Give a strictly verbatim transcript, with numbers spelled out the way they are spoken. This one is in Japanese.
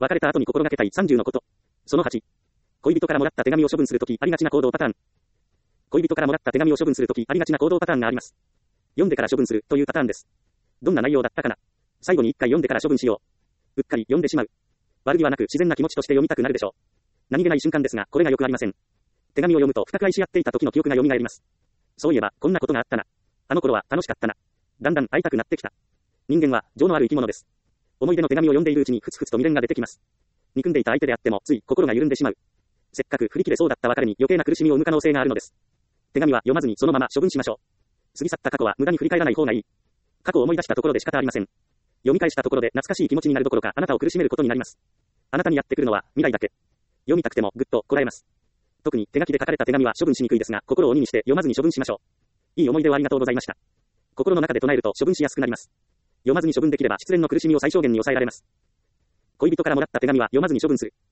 別れた後に心がけたいさんじゅうのこと。そのはち。恋人からもらった手紙を処分するときありがちな行動パターン。恋人からもらった手紙を処分するときありがちな行動パターンがあります。読んでから処分するというパターンです。どんな内容だったかな。最後に一回読んでから処分しよう。うっかり読んでしまう。悪気はなく自然な気持ちとして読みたくなるでしょう。何気ない瞬間ですが、これがよくありません。手紙を読むと深く愛し合っていた時の記憶が蘇ります。そういえば、こんなことがあったな。あの頃は楽しかったな。だんだん会いたくなってきた。人間は情のある生き物です。思い出の手紙を読んでいるうちにふつふつと未練が出てきます。憎んでいた相手であってもつい心が緩んでしまう。せっかく振り切れそうだった別れに余計な苦しみを生む可能性があるのです。手紙は読まずにそのまま処分しましょう。過ぎ去った過去は無駄に振り返らない方がいい。過去を思い出したところで仕方ありません。読み返したところで懐かしい気持ちになるどころかあなたを苦しめることになります。あなたにやってくるのは未来だけ。読みたくてもぐっとこらえます。特に手書きで書かれた手紙は処分しにくいですが、心を鬼にして読まずに処分しましょう。いい思い出をありがとうございました。心の中で唱えると処分しやすくなります。読まずに処分できれば失恋の苦しみを最小限に抑えられます。恋人からもらった手紙は読まずに処分する。